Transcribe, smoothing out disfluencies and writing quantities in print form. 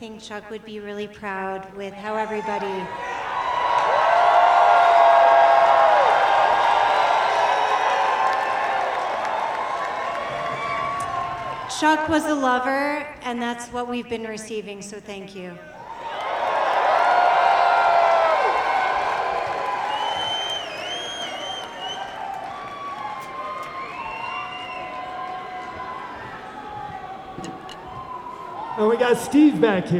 I think Chuck would be really proud with how everybody. Chuck was a lover, and that's what we've been receiving, so thank you. And we got Steve back here.